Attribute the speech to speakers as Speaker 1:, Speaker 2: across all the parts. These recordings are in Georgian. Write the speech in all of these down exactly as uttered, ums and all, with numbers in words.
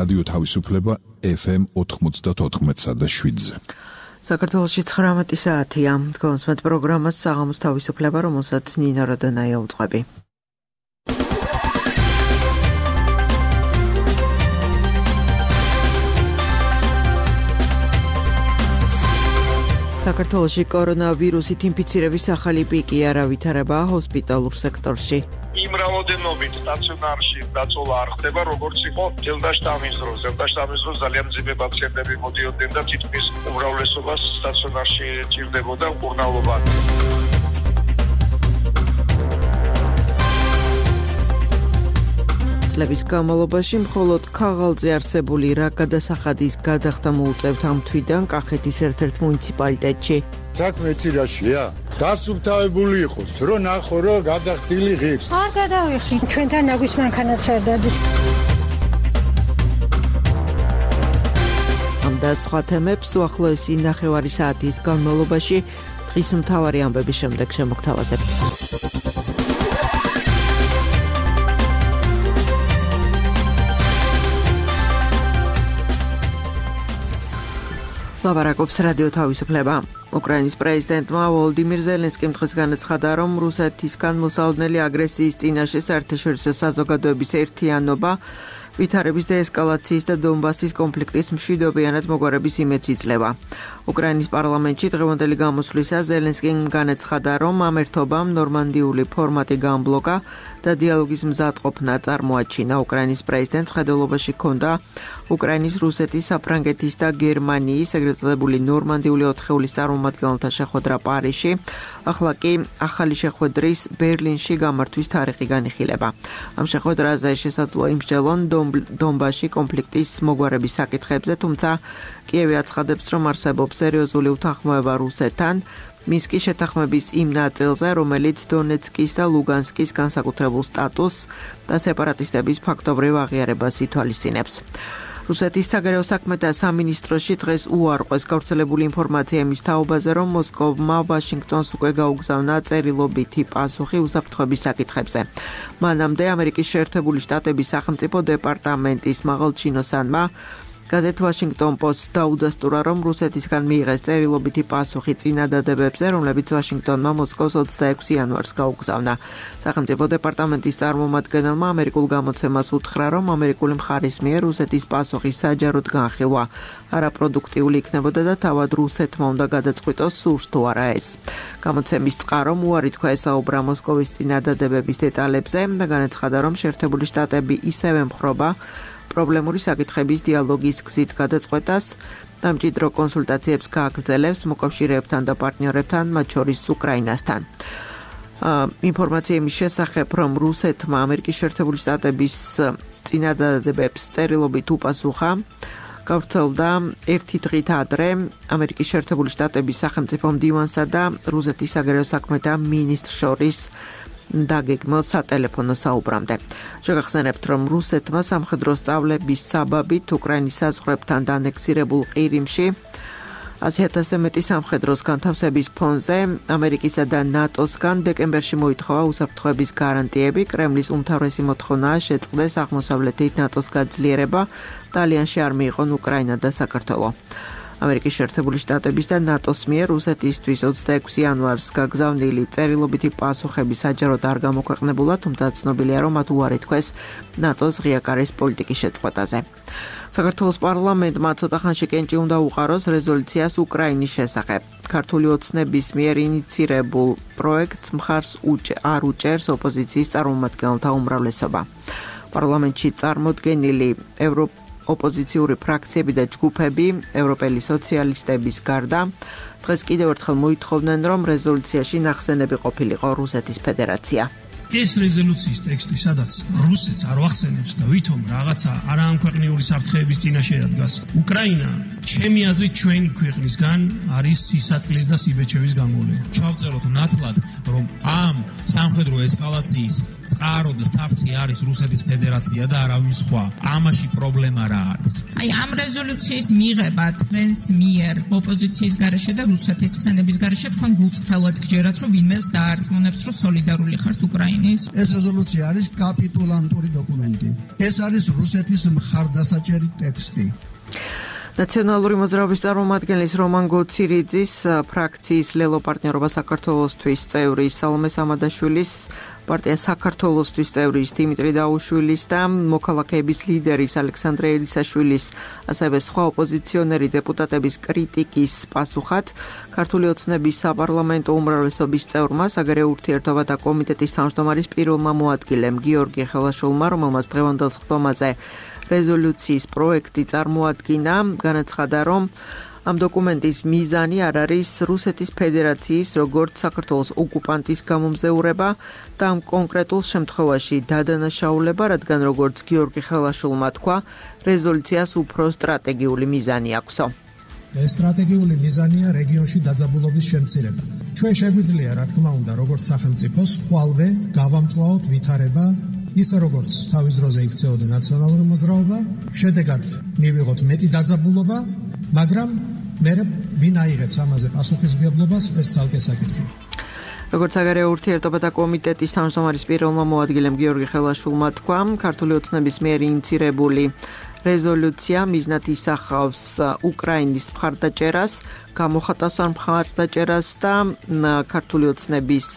Speaker 1: რადიო თავისუფლება ეფ ემ ოთხმოცდაოთხ და შვიდზე.
Speaker 2: საქართველოში ცხრამეტი საათია. თქვენს პროგრამას საღამოს თავისუფლება, რომელსაც ნინა როდონაია უძღვები. საქართველოში კორონავირუსით ინფიცირების ახალი პიკი არ ავითარებაა ჰოსპიტალურ სექტორში.
Speaker 3: იმ რაოდენობით სტაციონარში დაწოლა არ ხდება, როგორც იყო ელდაშტამის დროს. ელდაშტამის დროს ძალიან მძიმე პაციენტები მოდიოდნენ და თითქმის უმრავლესობას სტაციონარში ჭირდებოდა მკურნალობა.
Speaker 2: წლების განმავლობაში მხოლოდ ქაღალდზე არსებული რა გადასახადის გადახდა მოუწევთ ამ თვიდან კახეთის ერთ-ერთ მუნიციპალიტეტში.
Speaker 4: საქმე ცირაშია, დასუფთავებული იყოს, რომ ნახო, რომ გადახდილი ღირს.
Speaker 5: არ გადავიხი, ჩვენთან ნაგვის მანქანაც არ დადის.
Speaker 2: ამ და სხვა თემებს უახლოესი ნახევარი საათის განმავლობაში დღის მთავარი ამბების შემდეგ შემოგთავაზებთ. ლაბარაკობს რადიო თავისუფლება. უკრაინის პრეზიდენტმა ვოლოდიმირ ზელენსკიმ დღეს განაცხადა, რომ რუსეთისგან მოსალოდნელი აგრესიის წინაშე საერთაშორისო საზოგადოების ერთიანობა ვითარების დეესკალაციის და დონბასის კონფლიქტის მშვიდობიანად მოგვარების იმედს იძლევა. უკრაინის პარლამენტში დღევანდელი გამოსვლისას ზელენსკიმ განაცხადა, რომ ამ ერთობამ ნორმანდიული ფორმატი განბლოკა და დიალოგის მზადყოფნა წარმოაჩინა. უკრაინის პრეზიდენტს ხედელობაში ჰქონდა უკრაინის, რუსეთის, საფრანგეთის და გერმანიის ეგრეთ წოდებული ნორმანდიული ოთხეულის წარმომადგენელთა შეხვედრა პარიზში, ახლა კი ახალი შეხვედრის ბერლინში გამართვის თარიღი განიხილება. ამ შეხვედრაზე შესაძლოა იმსჯელონ დონბასში კონფლიქტის მოგვარების საკითხებზე, თუმცა კიევი აცხადებს, რომ არსებობს სერიოზული უთანხმოება რუსეთთან, მის კი შეთანხმების იმ ნაწილზე, რომელიც დონეცკის და ლუგანსკის განსაკუთრებულ სტატუსს და სეპარატისტების ფაქტობრივ აღიარებას ითვალისწინებს. რუსეთის საგარეო საქმეთა სამინისტროში დღეს უარყვეს გავრცელებული ინფორმაცია იმის თაობაზე, რომ მოსკოვმა ვაშინგტონს უკვე გაუგზავნა წერილობითი პასუხი უსაფრთხოების საკითხებზე. მანამდე ამერიკის შეერთებული შტატების სახელმწიფო დეპარტამენტის მაღალჩინოსანმა გაზეთ Washington Post დაუდასტურა, რომ რუსეთისგან მიიღეს წერილობითი პასუხი წინადადებებზე, რომლებიც ვაშინგტონმა მოსკოვს ოცდაექვსი იანვარს გაუგზავნა. სახელმწიფო დეპარტამენტის წარმომადგენელმა ამერიკულ გამოცემას უთხრა, რომ ამერიკული მხარის მიერ რუსეთის პასუხის საჯაროდ განხილვა არაპროდუქტიული იქნებოდა და თავად რუსეთმა უნდა გადაწყვიტოს სურს თუ არა ეს. გამოცემის წყარომ უარი თქვა ესაუბრა მოსკოვის წინადადებების დეტალებზე და განაცხადა, რომ შეერთებული შტატები ისევე ემხრობა პრობლემური საკითხების დიალოგის გზით გადაწყვეტას და მჭიდრო კონსულტაციებს გააგრძელებს მოკავშირეებთან და პარტნიორებთან, მათ შორის უკრაინასთან. ინფორმაცია იმის შესახებ, რომ რუსეთმა ამერიკის შეერთებული შტატების წინადადებებს წერილობით უპასუხა, გავრცელდა ერთი დღით ადრე ამერიკის შეერთებული შტატების სახელმწიფო მდივანსა და რუსეთის საგარეო საქმეთა მინისტრს შორის დაგეგმილ სატელეფონო საუბრამდე. შეგახსენებთ, რომ რუსეთმა სამხედრო სწავლების საბაბით უკრაინის საზღვრებთან დანექსირებულ ყირიმში ასი ათასზე მეტი სამხედროს განთავსების ფონზე ამერიკისა და ნატოსგან დეკემბერში მოითხოვა უსაფრთხოების გარანტიები. კრემლის უმთავრესი მოთხოვნაა შეწყდეს აღმოსავლეთით ნატოს გაძლიერება და ალიანსში არ მიიღონ უკრაინა და საქართველო. ამერიკის შეერთებული შტატების და ნატოს მიერ რუსეთისთვის ოცდაექვსი იანვარს გაგზავნილი წერილობითი პასუხები საჯაროდ არ გამოქვეყნებულა, თუმცა ცნობილია, რომ მათ უარი თქვეს ნატოს ღიაკარის პოლიტიკის შეწყვეტაზე. საქართველოს პარლამენტმა ცოტა ხანში კენჭი უნდა უყაროს რეზოლუციას უკრაინის შესახებ. ქართული ოცნების მიერ ინიცირებულ პროექტს მხარს არ უჭერს ოპოზიციის წარმომადგენელთა უმრავლესობა. პარლამენტში წარმოდგენილი ევროპ ოპოზიციური ფრაქციები და ჯგუფები, ევროპელი სოციალისტების გარდა, დღეს კიდევ ერთხელ მოითხოვდნენ, რომ რეზოლუციაში ნახსენები ყოფილიყო რუსეთის ფედერაცია.
Speaker 6: ეს რეზოლუციის ტექსტი, სადაც რუსეთს არ ვახსენებს და ვითომ რაღაცა არაამქვეყნიური საფრთხეების წინაშე ადგას უკრაინა, ჩემი აზრით ჩვენი ქვეყნისგან არის სისაწყლის და სიბეჭევის გამოვლენა. ჩავწეროთ ნათლად, რომ ამ სამხედრო ესკალაციის წყარო და საფრთხე არის რუსეთის ფედერაცია და არავის სხვა. ამაში პრობლემა რა არის?
Speaker 7: აი ამ რეზოლუციის მიღება თქვენს მიერ ოპოზიციის გარეშე და რუსეთის ხსენების გარეშე თქვენ გულწრფელად გჯერათ, რომ ვინმეს დაარწმუნებს, რომ სოლიდარული ხართ უკრაინის?
Speaker 8: ეს რეზოლუცია არის კაპიტულანტური დოკუმენტი. ეს არის რუსეთის მხარდასაჭერი ტექსტი.
Speaker 2: ნაციონალური მოძრაობის წარმომადგენლის რომან გოცირიძის ფრაქციის ლელო პარტნიორობა საქართველოსთვის წევრის სალომე სამადაშვილის პარტია საქართველოსთვის წევრის დიმიტრი დაუშვილის და მოქალაქეების ლიდერის ალექსანდრე ელისაშვილის ასევე სხვა ოპოზიციონერი დეპუტატების კრიტიკის პასუხად ქართული ოცნების საპარლამენტო უმრავლესობის წევრმა საგარეო ურთიერთობათა კომიტეტის თავმჯდომარის პირველმა მოადგილემ გიორგი ხელაშვილმა, რომელმაც დღევანდელ სხდომაზე რეზოლუციის პროექტი წარმოადგინა, განაცხადა, რომ ამ დოკუმენტის მიზანი არ არის რუსეთის ფედერაციის როგორც საქართველოს ოკუპანტის გამომზეურება და ამ კონკრეტულ შემთხვევაში დადანაშაულება, რადგან როგორც გიორგი ხელაშვილმა თქვა, რეზოლუციას უფრო სტრატეგიული მიზანი აქვს.
Speaker 9: ეს სტრატეგიული მიზანია რეგიონში დაძაბულობის შემცირება. ჩვენ შეგვიძლია, რა თქმა უნდა, როგორც სახელმწიფოს ხვალვე გავამწვავოთ ვითარება ისე როგორც თავის დროზე იქცეოდა ნაციონალური მოძრაობა, შედეგად მივიღოთ მეტი დაძაბულობა, მაგრამ მე ვინ აიღებს ამაზე პასუხისმგებლობას, ეს ცალკე საკითხია.
Speaker 2: როგორც საგარეო ურთიერთობათა კომიტეტის თავმჯდომარის პირველმა მოადგილემ გიორგი ხელაშვილმა თქვა, ქართული ოცნების მიერ ინიცირებული რეზოლუცია მიზნად ისახავს უკრაინის მხარდაჭერას, გამოხატავს ამ მხარდაჭერას და ქართული ოცნების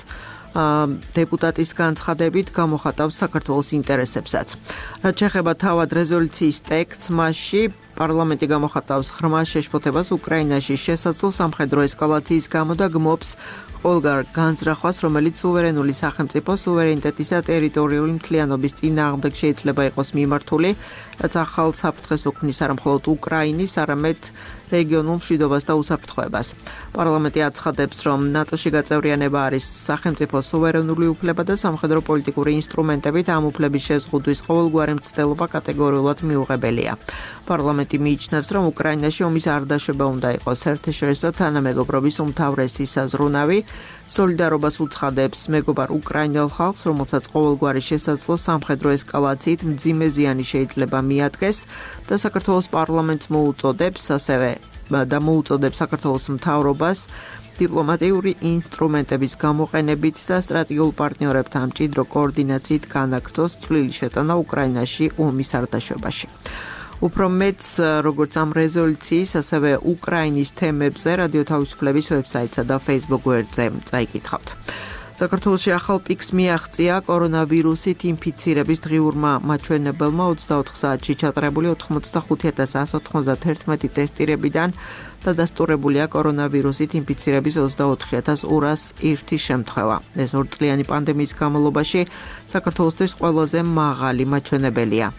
Speaker 2: დეპუტატის განცხადებით გამოხატავს საქართველოს ინტერესებსაც. რაც შეეხება თავად რეზოლუციის ტექსტს, მასში პარლამენტი გამოხატავს ღრმა შეშფოთებას უკრაინაში შესაძლო სამხედრო ესკალაციის გამო და გმობს ყველგან განზრახვას, რომელიც სუვერენული სახელმწიფო სუვერენიტეტისა და ტერიტორიული მთლიანობის წინააღმდეგ შეიძლება იყოს მიმართული, რაც ახალ საფრთხეს უქმნის არა მხოლოდ უკრაინის, არამედ რეგიონულ მშვიდობას და უსაფრთხოებას. პარლამენტი აცხადებს, რომ ნატოში გაწევრიანება არის სახელმწიფოს სუვერენული უფლება და სამხედრო პოლიტიკური ინსტრუმენტებით ამ უფლების შეზღუდვის ყოველგვარი მცდელობა კატეგორიულად მიუღებელია. პარლამენტი მიიჩნევს, რომ უკრაინაში ომის არ დაშვება უნდა იყოს საერთაშორისო თანამეგობრობის უმთავრესი საზრუნავი, სოლიდარობას უცხადებს მეგობარ უკრაინელ ხალხს, რომელსაც ყოველგვარი შესაძლო სამხედრო ესკალაციით მძიმე ზიანი შეიძლება მიადგეს და საქართველოს პარლამენტს მოუწოდებს ასევე და მოუწოდებს საქართველოს მთავრობას დიპლომატიური ინსტრუმენტების გამოყენებით და სტრატეგიულ პარტნიორებთან მჭიდრო კოორდინაციით განაგრძოს წვლილი შეტანა უკრაინაში ომის არ დაშვებაში. უფრო მეც, როგორც ამ რეზოლუციის, ასევე უკრაინის თემებზე რადიო თავისუფლების ვებსაიტსა და Facebook გვერდზე წაიკითხავთ. საქართველოში ახალ პიკს მიაღწია კორონავირუსით ინფიცირების დღიურმა მაჩვენებელმა ოცდაოთხ საათში ჩატარებული ოთხმოცდახუთი ათას εκατო ოცდათერთმეტი ტესტირებიდან დადასტურებულია კორონავირუსით ინფიცირების ოცდაოთხი ათას ორას ერთი შემთხვევა. ეს ორწლიანი პანდემიის განმავლობაში საქართველოსთვის ყველაზე მაღალი მაჩვენებელია.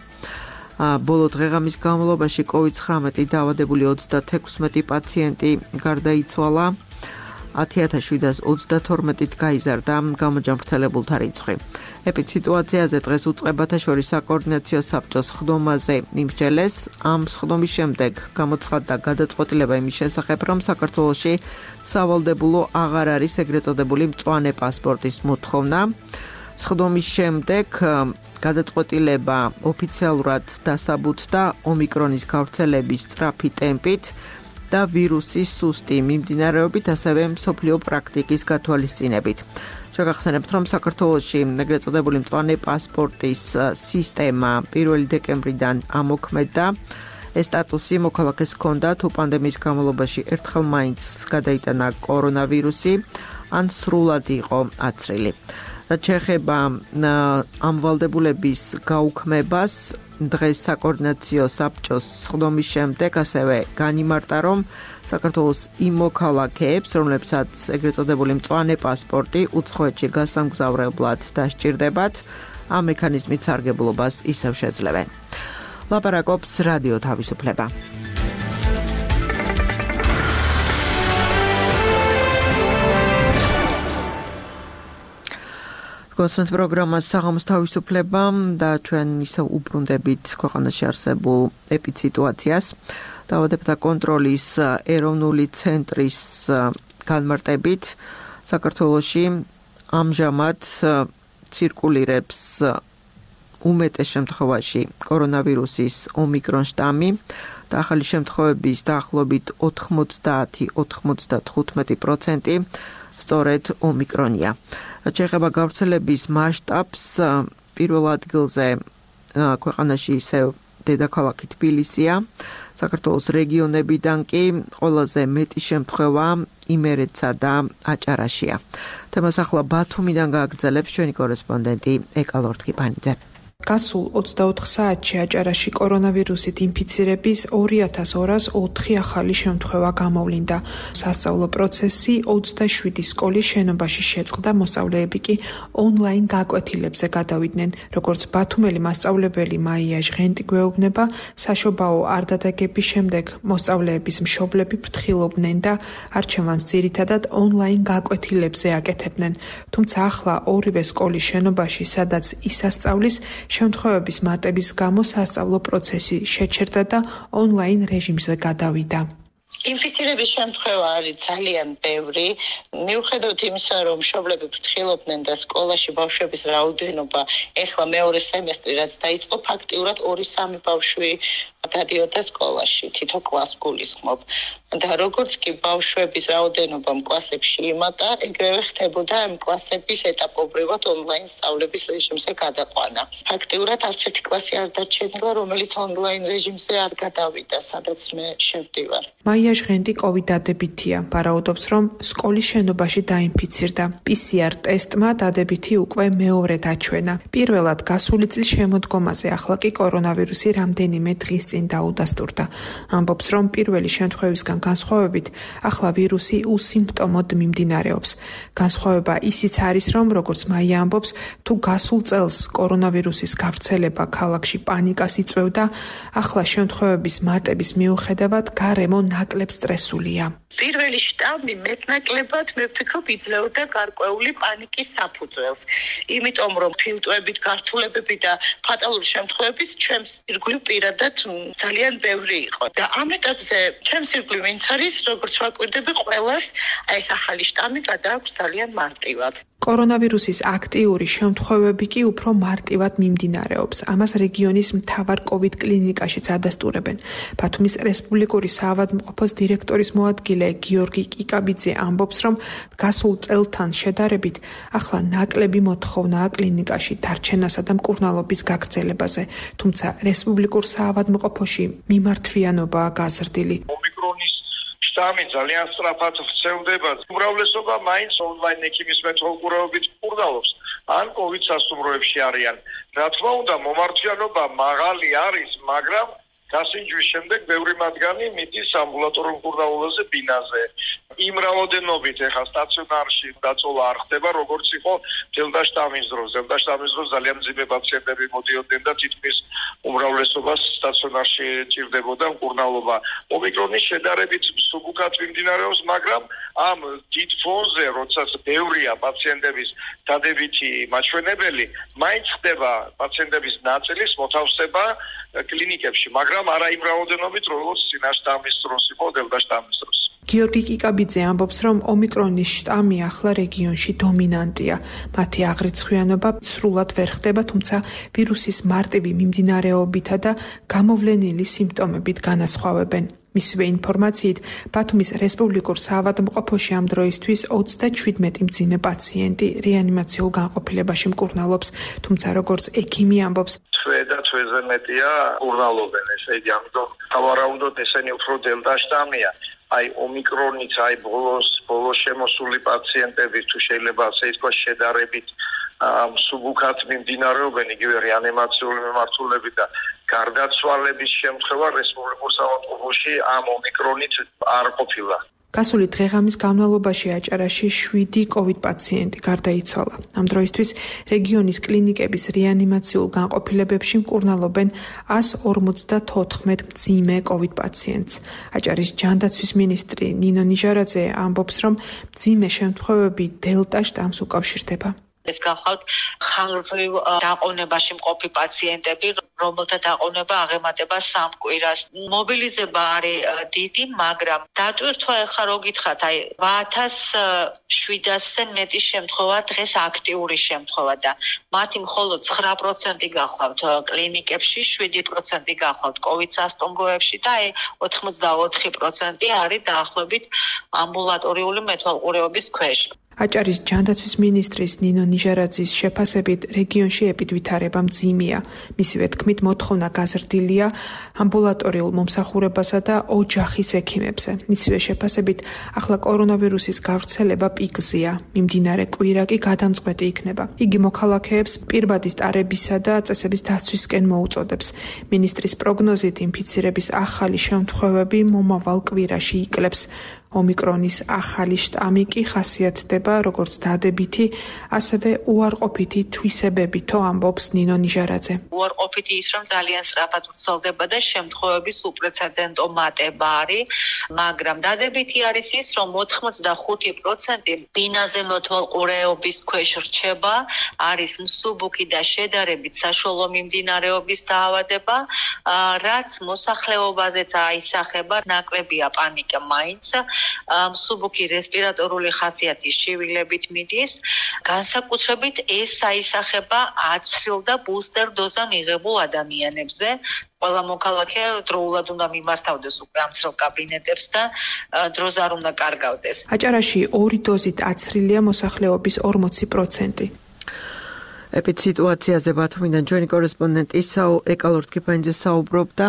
Speaker 2: ბოლო დღეღამის განმავლობაში კოვიდ ცხრამეტი დაავადებული ოცდათექვსმეტი პაციენტი გარდაიცვალა, ათი ათას შვიდას ოცდათორმეტით გაიზარდა გამოჯანმრთელებულთა რიცხვი. ეპიდსიტუაციაზე დღეს უწყებათა შორის საკოორდინაციო საბჭოს სხდომაზე იმსჯელეს. ამ სხდომის შემდეგ გამოცხადდა გადაწყვეტილება იმის შესახებ, რომ საქართველოში სავალდებულო აღარ არის ეგრეთ წოდებული მწვანე პასპორტის მოთხოვნა. სხდომის შემდეგ გადაწყვეტილება ოფიციალურად დასაბუთდა ომიკრონის გავრცელების სწრაფი ტემპით და ვირუსის სუსტი მიმდინარეობით, ასევე მსოფლიო პრაქტიკის გათვალისწინებით. შეგახსენებთ, რომ საქართველოში ეგრეთ წოდებული მწვანე პასპორტის სისტემა პირველი დეკემბრიდან ამოქმედდა. ეს სტატუსი მოქალაქეს ჰქონდა, თუ პანდემიის განმავლობაში ერთხელ მაინც გადაიტანა კორონავირუსი, ან სრულად იყო აცრილი. რაც შეეხება ამ ვალდებულების გაუქმებას, დღეს საკოორდინაციო საბჭოს სხდომის შემდეგ ასევე განიმარტა, რომ საქართველოს იმ მოქალაქეებს, რომლებსაც ეგრეთ წოდებული მწვანე პასპორტი უცხოეთში გასამგზავრებლად დასჭირდებათ, ამ მექანიზმით სარგებლობას ისევ შეძლებენ. ლაპარაკობს რადიო თავისუფლება. გოსმენთ პროგრამას საღამოს თავისუფლება და ჩვენ ისევ უბრუნდებით ქვეყანაში არსებულ ეპიდსიტუაციას. დაავადებათა კონტროლის ეროვნული ცენტრის განმარტებით საქართველოში ამჟამად ცირკულირებს უმეტეს შემთხვევაში კორონავირუსის ომიკრონ შტამი და ახალი შემთხვევების დაახლოებით ოთხმოცდაათი ოცდათხუთმეტი პროცენტი სწორედ ომიკრონია. რაც შეეხება გავრცელების მასშტაბს, პირველ ადგილზე ქვეყანაში ისევ დედაქალაქი თბილისია, საქართველოს რეგიონებიდან კი ყველაზე მეტი შემთხვევა იმერეთსა და აჭარაშია. თემას ახლა ბათუმიდან გააგრძელებს ჩვენი კორესპონდენტი ეკა ლორთქიფანიძე.
Speaker 10: გასულ ოცდაოთხ საათში აჭარაში კორონავირუსით ინფიცირების ორი ათას ორას ოთხი ახალი შემთხვევა გამოვლინდა. სასწავლო პროცესი ოცდაშვიდი სკოლის შენობაში შეწყდა, მოსწავლეები კი ონლაინ გაკვეთილებზე გადავიდნენ. როგორც ბათუმელი მასწავლებელი მაია ჟღენტი გვეუბნება, საშობაო არდადაგების შემდეგ მოსწავლეების მშობლები ფრთხილობდნენ და არჩევანს ძირითადად ონლაინ გაკვეთილებზე აკეთებდნენ. თუმცა ახლა ორივე სკოლის შენობაში, სადაც ისასწავლის, შემთხვევების მატების გამო სასწავლო პროცესი შეჩერდა და ონლაინ რეჟიმზე გადავიდა.
Speaker 11: ინფიცირების შემთხვევა არის ძალიან ბევრი. მიუხედავად იმისა, რომ მშობლები ფრთხილობდნენ და სკოლაში ბავშვების რაოდენობა ეხლა მეორე სემესტრი რაც დაიწყო, ფაქტიურად ორი სამი ბავშვი გადადიოდა სკოლაში, თითო კლასს გულისხმობ. და როგორც კი ბავშვების რაოდენობამ კლასებში იმატა, ეგრევე ხდებოდა ამ კლასების ეტაპობრივად ონლაინ სწავლების რეჟიმზე გადაყვანა. ფაქტიურად არც ერთი კლასი არ დარჩენილა, რომელიც ონლაინ რეჟიმზე არ გადავიდა, სადაც მე შევდივარ.
Speaker 10: მაია ჟღენტი კოვიდ დადებითია, ვარაუდობს, რომ სკოლის შენობაში დაინფიცირდა. პი სი არ ტესტმა დადებითი უკვე მეორედ აჩვენა. პირველად გასული წლის შემოდგომაზე, ახლა კი კორონავირუსი რამდენიმე დღის წინ დაუდასტურდა. ამბობს, რომ პირველი შემთხვევისგან განსხვავებით, ახლა ვირუსი უსიმპტომოდ მიმდინარეობს. განსხვავება ისიც არის, რომ როგორც მაია ამბობს, თუ გასულ წელს კორონავირუსის გავრცელება ქალაქში პანიკას იწვევდა, ახლა შემთხვევების მატების მიუხედავად გარემო ნაკლებ სტრესულია.
Speaker 11: პირველი შტამი მეტნაკლებად მე ვფიქრობ იძლეოდა გარკვეული პანიკის საფუძველს. იმიტომ რომ ფილტრებით, გართულებები და ფატალური შემთხვევებით ჩემს ირგვლივ პირადად ძალიან ბევრი იყო. და ამ ეტაპზე ჩემს ირგვლივ ვინც არის, როგორც ვაკვირდები, ყველას აი ეს ახალი შტამი გადააქვს ძალიან მარტივად.
Speaker 10: კორონავირუსის აქტიური შემთხვევები კი უფრო მარტივად მიმდინარეობს. ამას რეგიონის მთავარ კოვიდ კლინიკაშიც ადასტურებენ. ბათუმის რესპუბლიკური საავადმყოფოს დირექტორის მოადგილე გიორგი კიკაბიძე ამბობს, რომ გასულ წელთან შედარებით ახლა ნაკლები მოთხოვნაა კლინიკაში დარჩენასა და მკურნალობის გაგრძელებაზე. თუმცა რესპუბლიკურ საავადმყოფოში მიმართვიანობაა გაზრდილი.
Speaker 3: ომიკრონის შტამი ძალიან სწრაფად ვრცელდება. უმრავლესობა მაინც ონლაინ ექიმის მეთვალყურეობით მკურნალობს ან კოვიდ სასტუმროებში არიან. რა თქმა უნდა, მომართვიანობა მაღალი არის, მაგრამ გასინჯვის შემდეგ ბევრი მათგანი მიდის ამბულატორიულ მკურნალობაზე ბინაზე. იმ რაოდენობით ეხლა სტაციონარში დაწოლა არ ხდება, როგორც იყო დელტა შტამის დროს. დელტა შტამის დროს ძალიან მძიმე პაციენტები მოდიოდნენ და თითქმის უმრავლესობას სტაციონარში ჭირდებოდა მკურნალობა. ომიკრონის შედარებით მსუბუქად მიმდინარეობს, მაგრამ ამ დიდ ფონზე, როდესაც ბევრია პაციენტების დადებითი მაჩვენებელი, მაინც ხდება პაციენტების ნაწილის მოთავსება კლინიკებში, მაგრამ არა იმ რაოდენობით, როგორც წინა შტამის დროს იყო დელტა შტამის დროს.
Speaker 10: გიორგი კიკაბიძე ამბობს, რომ ომიკრონის შტამი ახლა რეგიონში დომინანტია. მათი აღრიცხვიანობა სრულად ვერ ხდება, თუმცა ვირუსის მარტივი მიმდინარეობითა და გამოვლენილი სიმპტომებით განასხვავებენ. მისივე ინფორმაციით, ბათუმის რესპუბლიკურ საავადმყოფოში ამ დროისთვის ოცდაჩვიდმეტი მძიმე პაციენტი რეანიმაციულ განყოფილებაში მკურნალობს, თუმცა როგორც ექიმი ამბობს,
Speaker 3: თვე და თვეზე მეტია მკურნალობენ, ესე იგი, ამიტომ სავარაუდოდ ესენი უფრო დელტა შტამია. აი ომიკრონიც, აი ბოლოს ბოლოს შემოსული პაციენტები თუ შეიძლება ასე ითქვას შედარებით მსუბუქად მიმდინარეობენ, იგივე რეანიმაციული მიმართულებით და გარდაცვალების შემთხვევა რესპუბლიკურ საავადმყოფოში ამ ომიკრონით არ ყოფილა.
Speaker 10: გასული დღე-ღამის განმავლობაში აჭარაში შვიდი კოვიდ პაციენტი გარდაიცვალა. ამ დროისთვის რეგიონის კლინიკების რეანიმაციულ განყოფილებებში მკურნალობენ ას ორმოცდათოთხმეტ მძიმე კოვიდ პაციენტს. აჭარის ჯანდაცვის მინისტრი ნინო ნიჟარაძე ამბობს, რომ მძიმე შემთხვევები დელტა შტამს უკავშირდება.
Speaker 11: ეს გახლავთ ხანგრძლივ დაყოვნებაში მყოფი პაციენტები, რომელთა დაყოვნება აღემატება სამ კვირას. მობილიზება არის დიდი, მაგრამ დატვირთვა ეხლა რო გითხრათ, აი ათას შვიდასზე მეტი შემთხვევა დღეს აქტიური შემთხვევა და მათი მხოლოდ ცხრა პროცენტი გახლავთ კლინიკებში, შვიდი პროცენტი გახლავთ COVID სასტუმროებში და აი ოთხმოცდაოთხი პროცენტი არის დაახლოებით ამბულატორიული მეთვალყურეობის ქვეშ.
Speaker 10: აჭარის ჯანდაცვის მინისტრის ნინო ნიჟარაძის შეფასებით რეგიონში ეპიდვითარება მძიმეა. მისივე თქმით, მოთხოვნა გაზრდილია ამბულატორიულ მომსახურებასა და ოჯახის ექიმებზე. მისივე შეფასებით, ახლა კორონავირუსის გავრცელება პიკზეა. მიმდინარე კვირა კი გადამწყვეტი იქნება. იგი მოქალაქეებს პირბადი სტარებისა და წესების დაცვისკენ მოუწოდებს. მინისტრის პროგნოზით ინფიცირების ახალი შემთხვევები მომავალ კვირაში იკლებს. ომიკრონის ახალი შტამი კი ხასიათდება როგორც დადებითი, ასევე უარყოფითი თვისებებითო, ამბობს ნინო ნიჟარაძე.
Speaker 11: უარყოფითი ის, რომ ძალიან სწრაფად ვრცელდება და შემთხვევების უპრეცედენტო მატება არის, მაგრამ დადებითი არის ის, რომ ოთხმოცდახუთი პროცენტი ბინაზე მეთვალყურეობის ქვეშ რჩება, არის მსუბუქი და შედარებით საშუალო მიმდინარეობის დაავადება, რაც მოსახლეობაზეც აისახება, ნაკლებია პანიკა მაინც. მსუბუქი რესპირატორული ხასიათის შივილებით მიდის, განსაკუთრებით ეს აისახება აცრილ და ბუსტერ დოზა მიღებულ ადამიანებზე. ყველა მოქალაქე დროულად უნდა მიმართავდეს უკვე ამცრელ კაბინეტებს და დროს არ უნდა კარგავდეს.
Speaker 10: აჭარაში ორი დოზით აცრილია მოსახლეობის ორმოცი პროცენტი.
Speaker 2: ეპიდსიტუაციაზე ბათუმიდან ჩვენი კორესპონდენტი ეკალორ თქიფანიძე საუბრობდა.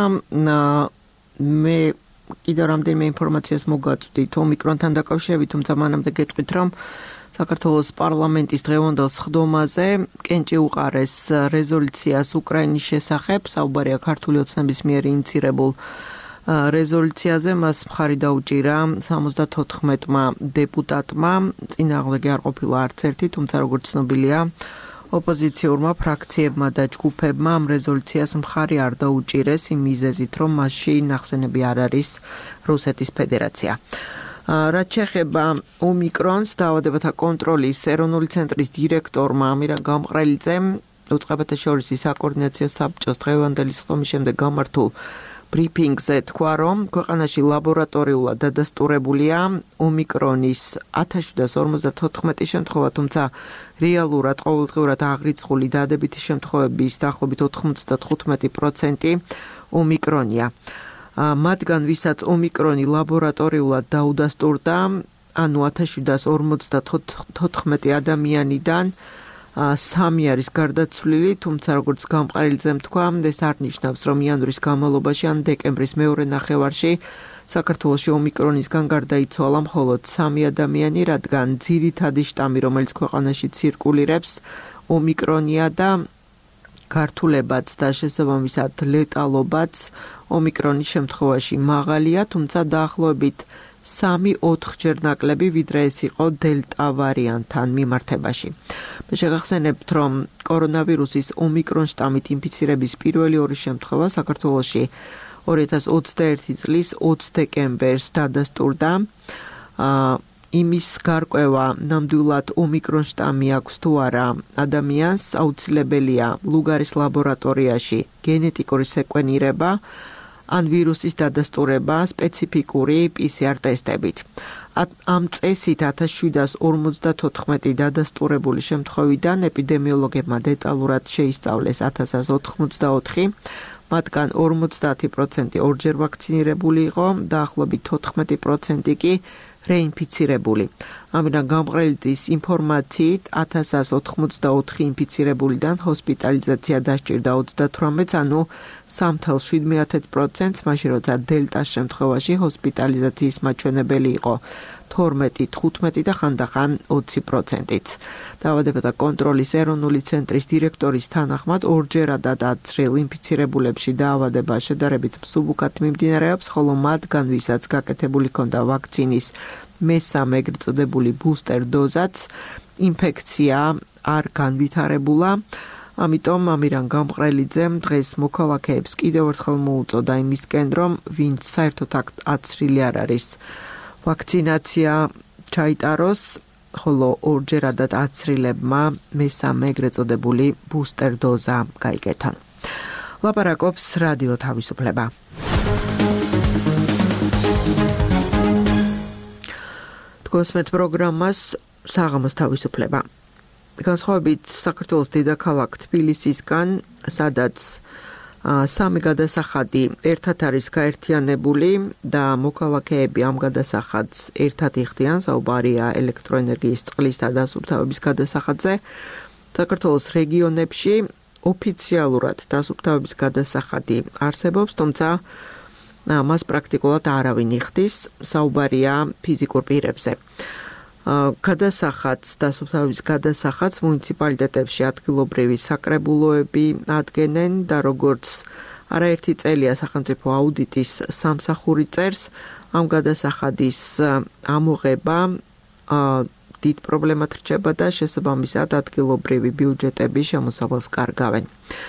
Speaker 2: მე კიდევ რამდენიმე ინფორმაციას მოგაწვდით ომიკრონთან დაკავშირებით, თუმცა მანამდე გეტყვით, რომ საქართველოს პარლამენტის დღევანდელ სხდომაზე კენჭი უყარეს რეზოლუციას უკრაინის შესახებ, საუბარია ქართული ოცნების მიერ ინიცირებულ რეზოლუციაზე, მას მხარი დაუჭირა სამოცდათოთხმეტმა დეპუტატმა, წინააღმდეგი არ ყოფილა არც ერთი, თუმცა როგორც ცნობილია, ოპოზიციურმა ფრაქციებმა და ჯგუფებმა ამ რეზოლუციას მხარი არ დაუჭირეს იმ მიზეზით, რომ მასში ნახსენები არ არის რუსეთის ფედერაცია. რაც შეეხება ომიკრონს, დაავადებათა კონტროლის ეროვნული ცენტრის დირექტორმა ამირან გამყრელიძემ უწყებათა შორის საკოორდინაციო საბჭოს დღევანდელი სხდომის შემდეგ გამართულ ბრიფინგზე თქვა, რომ ქვეყანაში ლაბორატორიულად დადასტურებულია ომიკრონის ათას შვიდას ორმოცდათოთხმეტი შემთხვევა, თუმცა რეალურად ყოველდღიურად აღრიცხული დადებითი შემთხვევების დაახლოებით ოთხმოცდათხუთმეტი პროცენტი ომიკრონია. მათგან ვისაც ომიკრონი ლაბორატორიულად დაუდასტურდა, ანუ ათას შვიდას ორმოცდათოთხმეტი ადამიანიდან სამი არის გარდაცვლილი, თუმცა როგორც გამყრელიძემ თქვა, ეს არ ნიშნავს, რომ იანვრის განმავლობაში ან დეკემბრის მეორე ნახევარში საქართველოში ომიკრონისგან გარდაიცვალა მხოლოდ სამი ადამიანი, რადგან ძირითადი შტამი, რომელიც ქვეყანაში ცირკულირებს, ომიკრონია და გართულებაც და შესაბამისად ლეტალობაც ომიკრონის შემთხვევაში მაღალია, თუმცა დაახლოებით სამი ოთხჯერ ნაკლები, ვიდრე ეს იყო დელტა ვარიანტთან მიმართებაში. მე შეგახსენებთ, რომ კორონავირუსის ომიკრონ შტამით ინფიცირების პირველი ორი შემთხვევა საქართველოში ორი ათას ოცდაერთი წლის ოცი დეკემბერს დადასტურდა. იმის გარკვევა ნამდვილად ომიკრონ შტამი აქვს თუ არა ადამიანს, აუცილებელია ლუგარის ლაბორატორიაში გენეტიკური სეკვენირება ან ვირუსის დადასტურება სპეციფიკური პი სი არ ტესტებით. ამ წესით ათას შვიდას ორმოცდათოთხმეტი დადასტურებული შემთხვევიდან ეპიდემიოლოგებმა დეტალურად შეისწავლეს ათას ოთხმოცდაოთხი, მათგან ორმოცდაათი პროცენტი ორჯერ ვაქცინირებული იყო, დაახლოებით თოთხმეტი პროცენტი კი რეინფიცირებული. ამიტომ გამყრელიძის ინფორმაციით ათას ოთხმოცდაოთხი ინფიცირებულიდან ჰოსპიტალიზაცია დასჭირდა ოცდათვრამეტს, ანუ სამი ათას შვიდმეათე პროცენტს, მაშინ როცა დელტას შემთხვევაში ჰოსპიტალიზაციის მაჩვენებელი იყო თორმეტი, თხუთმეტი და ხანდახან ოცი პროცენტიც. დაავადებათა კონტროლის ეროვნული ცენტრის დირექტორის თანახმად ორჯერადად აცრილ ინფიცირებულებში დაავადება შედარებით მსუბუქად მიმდინარეობს, ხოლო მათგან ვისაც გაკეთებული ჰქონდა ვაქცინის მესამე ეგრეთ წოდებული ბუსტერ დოზაც, ინფექცია არ განვითარებულა. ამიტომ ამირან გამყრელიძემ დღეს მოქალაქეებს კიდევ ერთხელ მოუწოდა იმისკენ, რომ ვინც საერთოდ აცრილი არ არის, ვაქცინაცია ჩაიტაროს. ხოლო ორჯერადად აცრილებმა მესამე ეგრეთ წოდებული ბუსტერ დოზა გაიგეთონ. ლაპარაკობს რადიო თავისუფლება. გოსმეთ პროგრამას საღამოს თავისუფლება. განსხვავებით საქართველოს დედაქალაქ თბილისისგან, სადაც სამი გადასახადი ერთად არის გაერთიანებული და მოქალაქეები ამ გადასახადს ერთად იხდიან, საუბარია ელექტროენერგიის წყლის და დასუფთავების გადასახადზე. საქართველოს რეგიონებში ოფიციალურად დასუფთავების გადასახადი არსებობს, თუმცა მას პრაქტიკულად არავინ იხდის, საუბარია ფიზიკურ პირებზე. გადასახადს, დასუფთავების გადასახადს მუნიციპალიტეტებში ადგილობრივი საკრებულოები ადგენენ და როგორც არაერთი წელია სახელმწიფო აუდიტის სამსახური წერს, ამ გადასახადის ამოღება დიდ პრობლემად რჩება და შესაბამისად ადგილობრივი ბიუჯეტები შემოსავალს კარგავენ.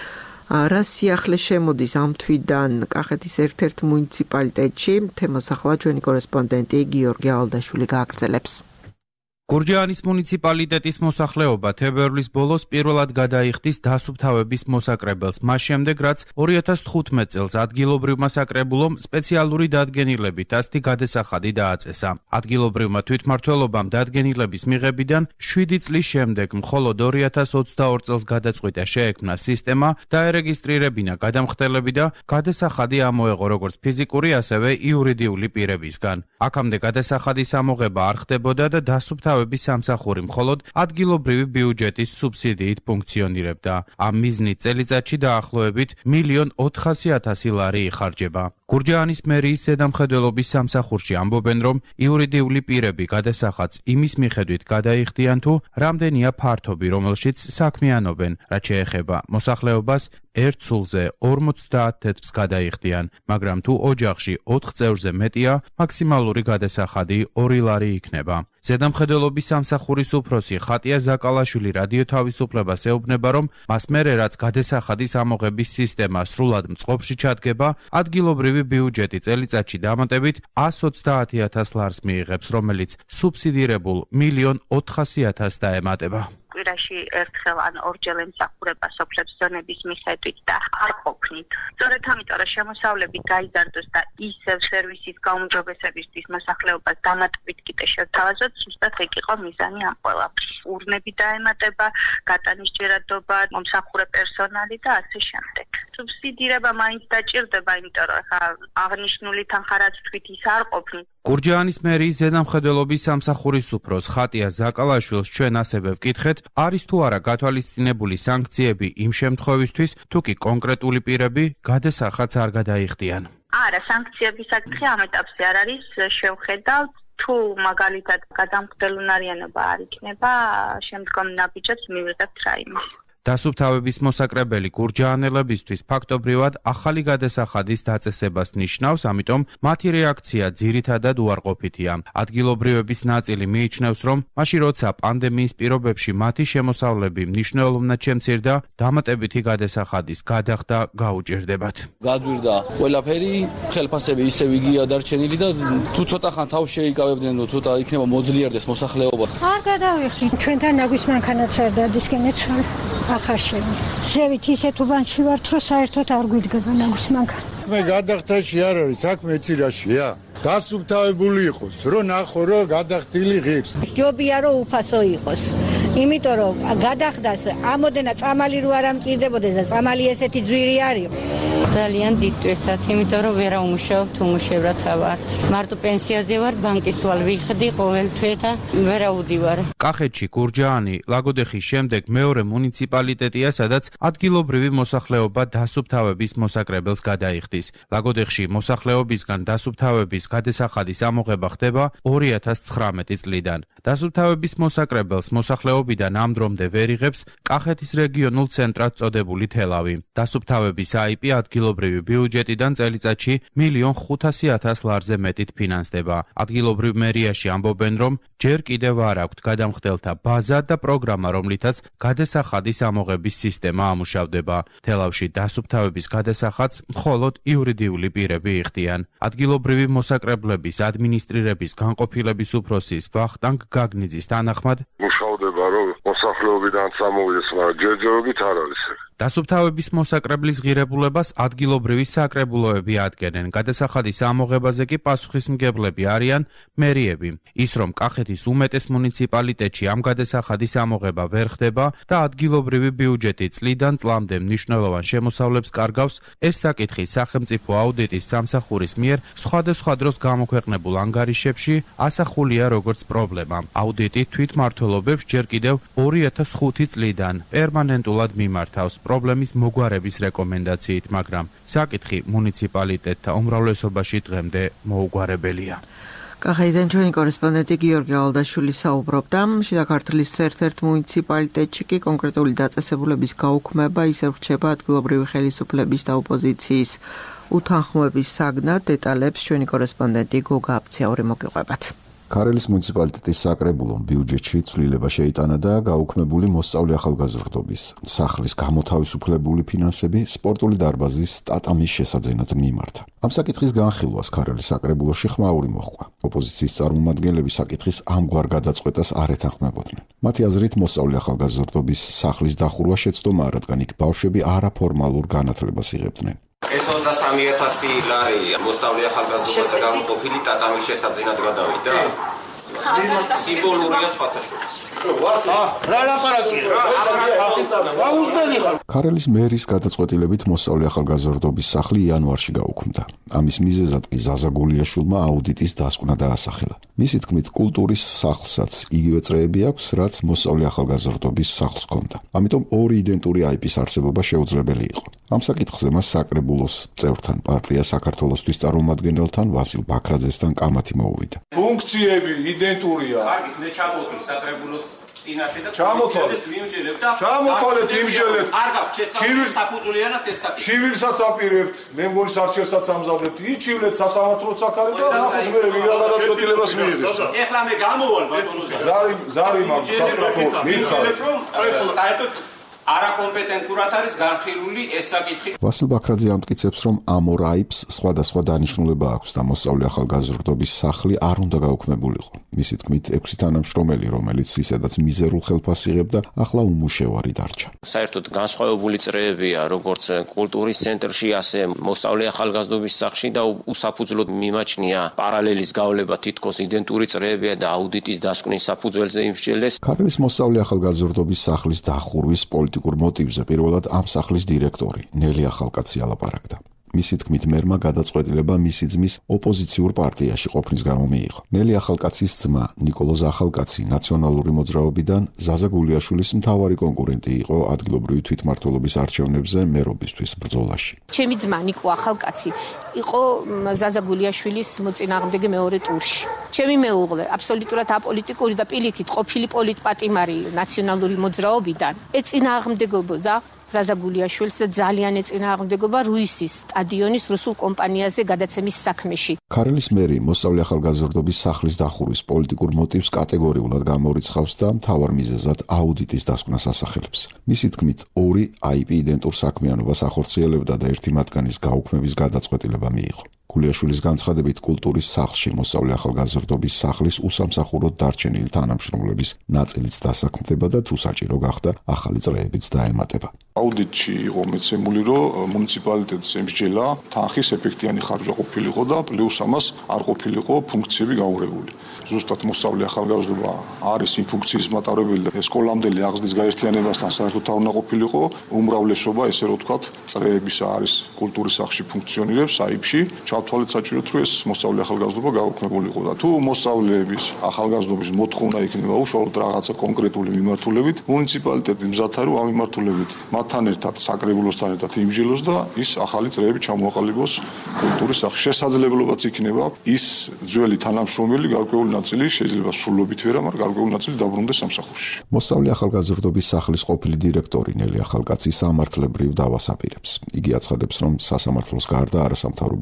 Speaker 2: რა სიახლე შემოდის ამ თვიდან კახეთის ერთ-ერთ მუნიციპალიტეტში, თემას ახლა ჩვენი კორესპონდენტი გიორგი ალდაშვილი გააგრძელებს.
Speaker 12: გურჯაანის მუნიციპალიტეტის მოსახლეობა თებერვლის ბოლოს პირველად გადაიხდის დასუფთავების მოსაკრებელს, მას შემდეგ რაც ორი ათას თხუთმეტ წელს ადგილობრივმა საკრებულომ სპეციალური დადგენილებით ასეთი გადასახადი დააწესა. ადგილობრივმა თვითმმართველობამ დადგენილების მიღებიდან შვიდი წლის შემდეგ მხოლოდ ორი ათას ოცდაორ წელს გადაწყვიტა შეექმნა სისტემა, დაერეგისტრირებინა გადამხდელები და გადასახადი ამოეღო როგორც ფიზიკური, ასევე იურიდიული პირებისგან. აქამდე გადასახადის ამოღება არ ხდებოდა და დასუფთავების სამსახური მხოლოდ ადგილობრივი ბიუჯეტის სუბსიდიით ფუნქციონირებდა. ამ მიზნით წელიწადში დაახლოებით მილიონ ოთხასი ათასი ლარი იხარჯება. გურჯაანის მერიის ზედამხედველობის სამსახურში ამბობენ, რომ იურიდიული პირები გადასახადს იმის მიხედვით გადაიხდიან თუ რამდენია ფართობი, რომელშიც საქმიანობენ, რაც შეეხება მოსახლეობას ერთ სულზე ორმოცდაათ თეთრს გადაიხდიან, მაგრამ თუ ოჯახში ოთხ წევრზე მეტია, მაქსიმალური გადასახადი ორი ლარი იქნება. ზედამხედველობის სამსახურის უფროსი ხატია ზაკალაშვილი რადიო თავისუფლებას ეუბნება, რომ მას მერე რაც გადასახადის ამოღების სისტემა სრულად მწყობში ჩადგება, ადგილობრივი ბიუჯეტი წელიწადში დამატებით ას ოცდაათი ათას ლარს მიიღებს, რომელიც სუბსიდირებულ მილიონ ოთხასი ათასს დაემატება.
Speaker 13: კვირაში ერთხელ ან ორჯერ ემსახურება სოფლებს ზონების მიხედვით და არ ყოფნით. სწორედ ამიტომ რომ შემოსავლები გაიზარდოს და ისევ სერვისის გაუმჯობესებისთვის მოსახლეობას დამატებით კიდე შევთავაზოთ, ზუსტად ეგ იყო მიზანი ამ ყველაფრის. ურნები დაემატება, გატანის ჯერადობა, მომსახურე პერსონალი და ასე შემდეგ. სუბსიდირება მაინც დაჭირდება, იმიტომ რომ ხა აღნიშნული თანხა რაც თქვით ის არ ყოფნით.
Speaker 12: გურჯაანის მერიის ზედამხედველობის სამსახურის უფროს ხატია ზაკალაშვილს ჩვენ ასევე ვკითხეთ, არის თუ არა გათვალისწინებული სანქციები იმ შემთხვევისთვის, თუ კი კონკრეტული პირები გადასახადს არ გადაიხდიან.
Speaker 13: არა, სანქციების საკითხი ამ ეტაპზე არ არის, შევხედავთ, თუ მაგალითად გადამხდელუნარიანობა არ იქნება, შემდგომ ნაბიჯებს მივიღებთ რაიმეს.
Speaker 12: დასუფთავების მოსაკრებელი გურჯაანელებისთვის ფაქტობრივად ახალი გადასახადის დაწესებას ნიშნავს, ამიტომ მათი რეაქცია ძირითადად უარყოფითია. ადგილობრივების ნაწილი მიიჩნევს, რომ მაშინ როცა პანდემიის პირობებში მათი შემოსავლები მნიშვნელოვნად შემცირდა, დამატებითი გადასახადის გადახდა გაუჭირდებათ.
Speaker 14: გაძვირდა ყველაფერი, ხელფასები ისევ იგია დარჩენილი და თუ ცოტა ხან თავს შეიკავებდნენ, რომ ცოტა იქნება მოძლიერდეს მოსახლეობა.
Speaker 5: არ გადავიხდი, ჩვენთან ნაგვის მანქანაც არ დადისკენეთ. ახარშენი. ზევით ისეთ უბანში ვართ, რომ საერთოდ არ გვიდგება ნაგვის მანქანა.
Speaker 4: მე გადახდაში არ არის, საქმე ეცირაშია. დასუფთავებული იყოს, რომ ნახო, რომ გადახდილი ღირს.
Speaker 15: ჯობია რომ უფასო იყოს. იმიტომ რომ გადახდას ამოდენა წამალი რო არ ამჭირდებოდეს და წამალი ესეთი ძვირი არის.
Speaker 16: ძალიან დიდ ერთად, იმიტომ რომ ვერა უმუშაობ, უმუშევრად ვარ. მარტო პენსიაზე ვარ, ბანკის ვალ ვიხდი ყოველთვე და ვერა უდივარ.
Speaker 12: კახეთში გურჯაანი ლაგოდეხის შემდეგ მეორე მუნიციპალიტეტია, სადაც ადგილობრივი მოსახლეობა დასუფთავების მოსაკრებელს გადაიხდის. ლაგოდეხში მოსახლეობისგან დასუფთავების გადასახადის ამოღება ხდება ორი ათას ცხრამეტი წლიდან. დასუფთავების მოსაკრებელს მოსახლეობიდან ამ დრომდე ვერ იღებს კახეთის რეგიონულ ცენტრად წოდებული თელავი. დასუფთავების აიპი ადგილობრივი ბიუჯეტიდან წელიწადში მილიონ ხუთასი ათას ლარზე მეტით ფინანსდება. ადგილობრივ მერიაში ამბობენ, რომ ჯერ კიდევ არ აქვთ გადამხდელთა ბაზა და პროგრამა, რომლითაც გადასახადის ამოღების სისტემა ამუშავდება. თელავში დასუფთავების გადასახადს მხოლოდ იურიდიული პირები იხდიან. ადგილობრივი მოსაკრებლების ადმინისტრირების განყოფილების უფროსის ვახტანგ გაგნიძის თანახმად
Speaker 17: მუშაობა რომ მოსახლეობიდან წამოვიდეს, მაგრამ ჯერჯერობით არ არის.
Speaker 12: დასუფთავების მოსაკრებლის ღირებულებას ადგილობრივი საკრებულოები ადგენენ. გადასახადის ამოღებაზე კი პასუხისმგებლები არიან მერიები. ის რომ კახეთის უმეტეს მუნიციპალიტეტში ამ გადასახადის ამოღება ვერ ხდება და ადგილობრივი ბიუჯეტი წლიდან წლამდე მნიშვნელოვან შემოსავლებს კარგავს, ეს საკითხი სახელმწიფო აუდიტის სამსახურის მიერ სხვადასხვა დროს გამოქვეყნებულ ანგარიშებში ასახულია როგორც პრობლემა. აუდიტი თვითმმართველობებს ჯერ კიდევ ორი ათას ხუთი წლიდან პერმანენტულად მიმართავს პრობლემის მოგვარების რეკომენდაციით, მაგრამ საკითხი მუნიციპალიტეტთა უმრავლესობაში დღემდე მოუგვარებელია.
Speaker 2: კახეთიდან ჩვენი კორესპონდენტი გიორგი ალდაშვილი საუბრობდა. შიდა ქართლის ერთ-ერთ მუნიციპალიტეტში კი კონკრეტული დაწესებულების გაუქმება ისევ რჩება ადგილობრივი ხელისუფლების და ოპოზიციის უთანხმოების საგნად. დეტალებს ჩვენი კორესპონდენტი გოგა აფციური მოგიყვებათ.
Speaker 1: ქარელის მუნიციპალიტეტის საკრებულომ ბიუჯეტში ცვლილება შეიტანა და გაუქმებული მოსწავლე ახალგაზრდობის სახლის გამოთავისუფლებული ფინანსები სპორტული დარბაზის ტატამის შესაძენად მიმართა. ამ საკითხის განხილვას ქარელის საკრებულოში ხმაური მოჰყვა. ოპოზიციის წარმომადგენლები საკითხის ამგვარ გადაწყვეტას არ ეთანხმებოდნენ. მათი აზრით მოსწავლე ახალგაზრდობის სახლის დახურვა შეცდომა, რადგან იქ ბავშვები არაფორმალურ განათლებას იღებდნენ.
Speaker 18: ეს ოცდასამი ათასი ლარი მოსწავლე ახალგაზრდობაზე გამოყოფილი ტატამის შესაძენად გადავიდა. სიმბოლურია სხვათა შორის.
Speaker 1: ქარელის მერის გადაწყვეტილებით მოსწავლე ახალგაზრდობის სახლი იანვარში გაუქმდა. ამის მიზეზად კი ზაზა გულიაშვილმა აუდიტის დასკვნა დაასახელა. მისი თქმით, კულტურის სახლსაც იგივე წრეები აქვს, რაც მოსწავლე ახალგაზრდობის სახლს ჰქონდა. ამიტომ ორი იდენტური აიპის არსებობა შეუძლებელი იყო. ამ საკითხზე მას საკრებულოს წევრთან, პარტია საქართველოსთვის წარმომადგენელთან ვასილ ბაქრაძესთან კამათი მოუვიდა.
Speaker 19: ფუნქციები იდენტურია.
Speaker 18: კარგი, მე ჩამოვთვლი საკრებულოს წინაშე და
Speaker 19: ჩამოთვალეთ
Speaker 18: ვიმჯელებ და
Speaker 19: ჩამოთვალეთ იმჯელებ.
Speaker 18: არ გაქვს შესაძლებელი საფუძვლიანად ეს საკითხი.
Speaker 19: ჩივილსაც აპირებთ, მე მგონის არჩევსაც ამზადებთ. იჩივლეთ სასამართლოც აქ არის და ნახოთ მე ვიღა გადაწყვეტილებას მიიღებს.
Speaker 18: ეხლა მე გამოვალ ბატონო
Speaker 19: ზარი ზარი მაქვს სასტრაფო მითხარით
Speaker 18: რომ საერთოდ არაკომპეტენტურად არის განხილული ეს საკითხი.
Speaker 1: ვასილ ბაქრაძე ამტკიცებს, რომ ამ ორ აიპს სხვადასხვა დანიშნულება აქვს და მოსწავლე ახალგაზრდობის სახლი არ უნდა გაუქმებულიყო. მისი თქმით, ექვსი თანამშრომელი, რომელიც ისედაც მიზერულ ხელფასს იღებდა, ახლა უმუშევარი დარჩა.
Speaker 18: საერთოდ განსხვავებული წრეებია, როგორც კულტურის ცენტრში, ასე მოსწავლე ახალგაზრდობის სახლში და უსაფუძვლოდ მიმაჩნია პარალელის გავლება, თითქოს იდენტური წრეებია და აუდიტის დასკვნის საფუძველზე იმსჯელეს.
Speaker 1: ქარელის მოსწავლე ახალგაზრდობის სახლის დახურვის პოლიტიკურ მოტივზე პირველად ამ სახლის დირექტორი ნელი ახალკაცი ალაპარაკდა. მისი თქმით, მერმა გადაწყვეტილება მისი ძმის ოპოზიციურ პარტიაში ყოფნის გამო მიიღო. ნელი ახალკაცის ძმა ნიკოლოზ ახალკაცი ნაციონალური მოძრაობიდან ზაზა გულიაშვილის მთავარი კონკურენტი იყო ადგილობრივი თვითმმართველობის არჩევნებზე მერობისთვის ბრძოლაში.
Speaker 20: ჩემი ძმა ნიკო ახალკაცი იყო ზაზა გულიაშვილის მოწინააღმდეგე მეორე ტურში. ჩემი მეუღლე აბსოლუტურად აპოლიტიკური და პირიქით ყოფილი პოლიტპატიმარი ნაციონალური მოძრაობიდან ეწინააღმდეგებოდა ზაზა გულიაშვილს და ძალიან ეწინააღმდეგობა რუისის სტადიონის რუსულ კომპანიაზე გადაცემის საქმეში.
Speaker 1: ქარელის მერი მოსწავლე ახალგაზრდობის სახლის დახურვის პოლიტიკურ მოტივს კატეგორიულად გამორიცხავს და მთავარ მიზეზად აუდიტის დასკვნას ასახელებს. მისი თქმით, ორი აიპი იდენტურ საქმიანობას ახორციელებდა და ერთი მათგანის გაუქმების გადაწყვეტილება მიიღო. გულიაშვილის განცხადებით, კულტურის სახლში მოსწავლე ახალგაზრდობის სახლის უსამსახუროდ დარჩენილი თანამშრომლების ნაწილიც დასაქმდება და თუ საჭირო გახდა, ახალი წრეებიც დაემატება.
Speaker 19: აუდიტში იყო მეცემული, რომ მუნიციპალიტეტს ემსჯელა თანხის ეფექტიანი ხარჯვა ყოფილიყო და პლუს ამას არ ყოფილიყო ფუნქციები გაურებული. ზუსტად მოსწავლე ახალგაზრდობა არის იმ ფუნქციის მატარებელი და სკოლამდელი აღზრდის გაერთიანებასთან საერთოდ არ უნდა ყოფილიყო. უმრავლესობა, ესე რომ ვთქვათ, წრეების არის კულტურის სახლში ფუნქციონირებს აიფში. ჩავთვალეთ საჭიროდ, რომ ეს მოსწავლე ახალგაზრდობა გაუქმებულიყო და თუ მოსწავლეების ახალგაზრდობის მოთხოვნა იქნება უშუალოდ რაღაცა კონკრეტული მიმართულებით, მუნიციპალიტეტი მზად არის ამ მიმართულებით მათთან ერთად საკრებულოსთან ერთად იმჯილოს და ის ახალი წრეები ჩამოაყალიბოს კულტურის სახლში. შესაძლებლობაც იქნება ის ძველი თანამშრომელი გარკვეული ნაწილი შეიძლება სრულობით ვერა, მაგრამ გარკვეული ნაწილი დაბრუნდეს სამსახურში.
Speaker 1: მოსწავლე ახალგაზრდობის სახლის ყოფილი დირექტორი ნელი ახალკაცი სამართლებრივ დავას აპირებს. იგი აცხადებს, რომ სასამართლოს გარდა არასამთავრობო ორგანიზაცია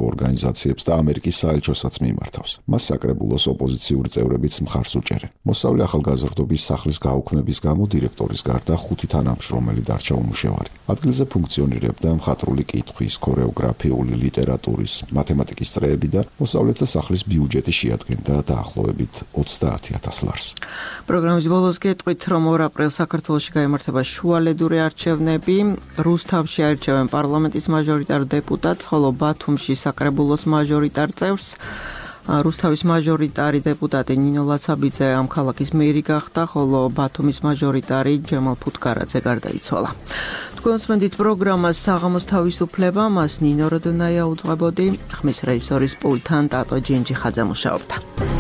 Speaker 1: ორგანიზაციებს და ამერიკის საელჩოსაც მიმართავს. მას საკრებულოს ოპოზიციური წევრებიც მხარს უჭერენ. მოსწავლე ახალგაზრდობის სახლის გაუქმების გამო დირექტორის გარდა ხუთი თანამშრომელი დარჩა უმუშევარი. ადგილზე ფუნქციონირებდა მხატვრული კითხვის, ქორეოგრაფიული, ლიტერატურის, მათემატიკის წრეები და მოსწავლეთა სახლის ბიუჯეტი შეადგენდა დაახლოებით ოცდაათი ათას ლარს.
Speaker 2: პროგრამის ბოლოს გეტყვით, რომ ორ აპრილს საქართველოში გაიმართება შუალედური არჩევნები. რუსთავში აირჩევენ პარლამენტის მაჟორიტარ დეპუტატს, ხოლო ბათუმში საკრებულოს მაჟორიტარ წევრს. რუსთავის მაჟორიტარი დეპუტატი ნინო ლაცაბიძე ამ ქალაქის მერი გახდა, ხოლო ბათუმის მაჟორიტარი ჯემალ ფუტკარაძე გარდაიცვალა. თქვენ უსმენთ პროგრამას საღამოს თავისუფლება, მას ნინო როდონაია უძღვებოდი, ხმის რეჟისორის პულტთან ტატო ჯინჯი ხაძე მუშაობდა.